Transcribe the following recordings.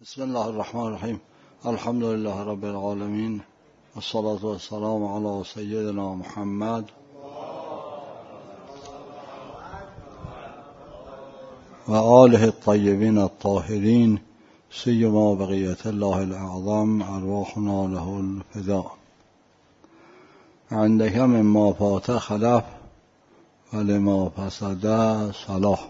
بسم الله الرحمن الرحیم. الحمد لله رب العالمین والصلاة والسلام علی سیدنا محمد و آله الطیبین الطاهرین سیما بقیة الله الأعظم ارواحنا له الفداء. عندك مما فات خلف ولما فسد صلاح.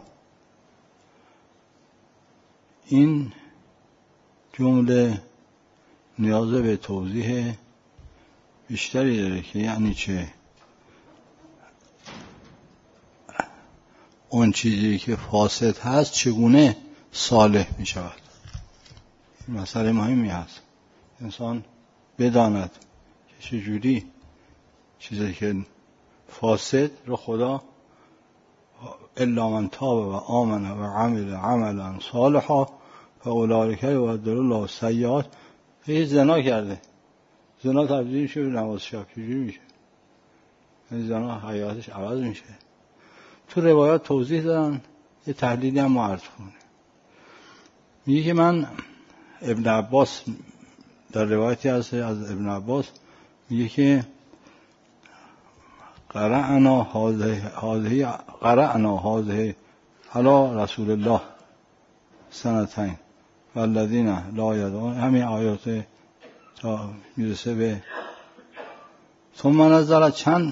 این جمله نیاز به توضیح بیشتری داره که یعنی چه؟ اون چیزی که فاسد هست چگونه صالح می شود؟ این مسئله مهمی هست. انسان بداند که چجوری چیزی که فاسد رو خدا الا من تاب و آمن و عمل عملا صالحا فاولئک یبدل الله سیئات. یه زنا کرده، زنا تبدیل میشه به نماز شب، چجوری میشه؟ این زنا حیاتش عوض میشه. تو روایات توضیح دادن، یه تحلیلی هم عرض کنه. میگه که من ابن عباس در روایتی هست از ابن عباس میگه که قرأنا هذه علی رسول الله سنتین والذین لا یدعون، همین آیات تا میرسه به ثم نزل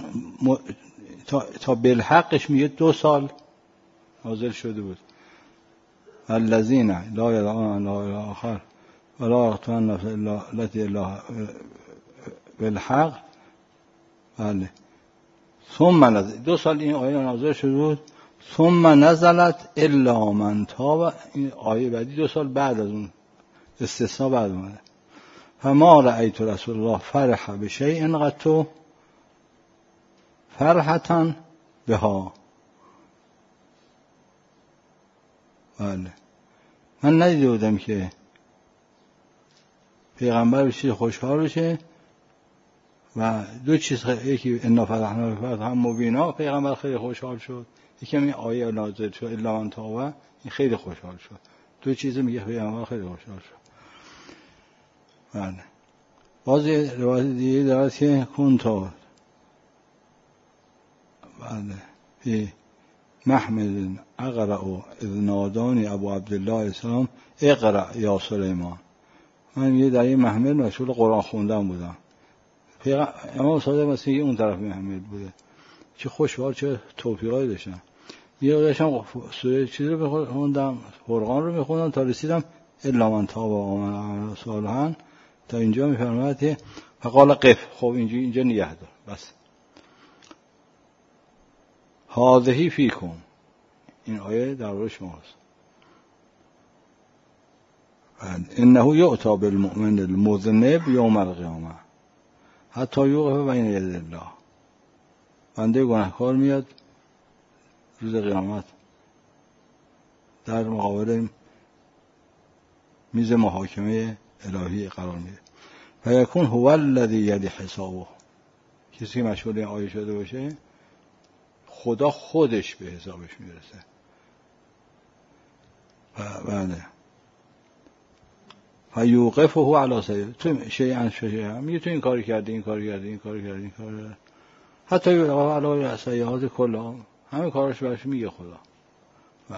تا بالحقش میگه 2 سال نازل شده بود. الذین لا یدعون لا اله آخر ولا یقتلون النفس التي الا بالحق. بله. ثم نزل 2 سال این آیه نازل شده بود. ثم نزلت الا من تاب، این آیه بعدی 2 سال بعد از اون استثناء بعد اومده. فما رأیت رسول الله فرح بشیء قط فرحة بها. بله. من ندیده بودم که پیغمبر بشه خوشحال بشه و 2 چیز، یکی انا فتحنا فتحا مبینا، پیغمبر خیلی خوشحال شد. یکی این آیه نازل شد الا من تاب، این خیلی خوشحال شد. 2 چیز میگه پیغمبر خیلی خوشحال شد. بله. باز روایت دیگه داره که کنتا بله فی محمد اقرأ اذ نادانی ابو عبدالله السلام اقرأ یا سلیمان. من یه در این محمل مشغول قرآن خوندن بودم. امام صادق مثلا اون طرف محمل بوده. چه خوشحال، چه توفیقایی داشتم. یه داشتم سوره چیز رو میخوندم، فرقان رو میخوندم تا رسیدم الا من تاب و آمن عمل صالحا. تا اینجا میفرماید که فقال قف. خب اینجا نگه دار بس. هذه فیکم، این آیه درباره شماست. انه یؤتی بالمؤمن المذنب یوم القیامه حتی یوقف بین یدی الله. بنده گناهکار میاد روز قیامت در مقابل میز محاکمه الهی قرار میده. و یکون هو الذی یلی حسابه، کسی که مشغول این آیه شده باشه خدا خودش به حسابش میرسه. بله. و یوقفه علی سیئه، تو شیئا شیئا، میگه تو این کاری کردی، این کاری کردی، این کاری کردی، این کاری کردی، حتی یوقفه علی سیئات کلها، همه کارش برش میگه خدا. بله.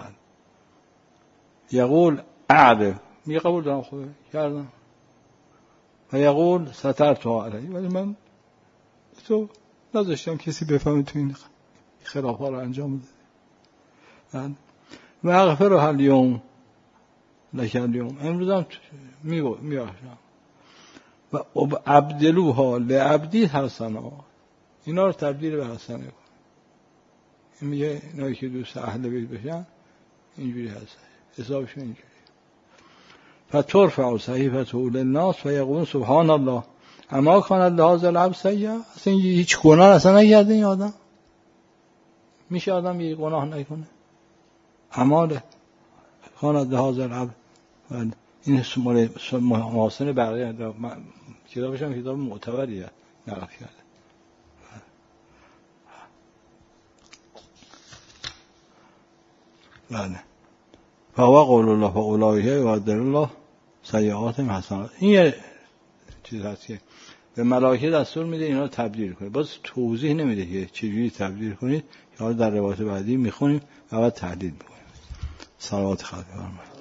یقول اعرف، میگه قبول دارم خدا کردم. و یقول سترتها علیه، ولی من تو نذاشتم کسی بفهمه تو این خلافا رو انجام بده. و اغفرها الیوم لک الیوم، امروز هم میبخشم. و ابدلوها لعبدی حسنا، اینا رو تبدیل به حسنه کن. این میگه اینایی که دوست اهل بیت بشن اینجوری هست، حسابشون اینجوری. فترفع صحیفته للناس و یقولون سبحان الله اما کان لهذا العبد سیئا. اصلا هیچ گناه اصلا نکرده این آدم. میشه آدم یه گناه نکنه؟ اعمال کان لهذا العبد. این محاسن بقیه کتابش هم کتاب معتبریه نقل کرده. بله. فهو قول الله فاولئک یبدل الله سیئاتهم حسنات. این یه چیز هست که به ملائکه دستور میده اینا رو تبدیل کنید. باز توضیح نمیده که چجوری تبدیل کنید، که در روایت بعدی میخونیم و بعد تحلیل میکنیم. صلوات خدا بفرمایید.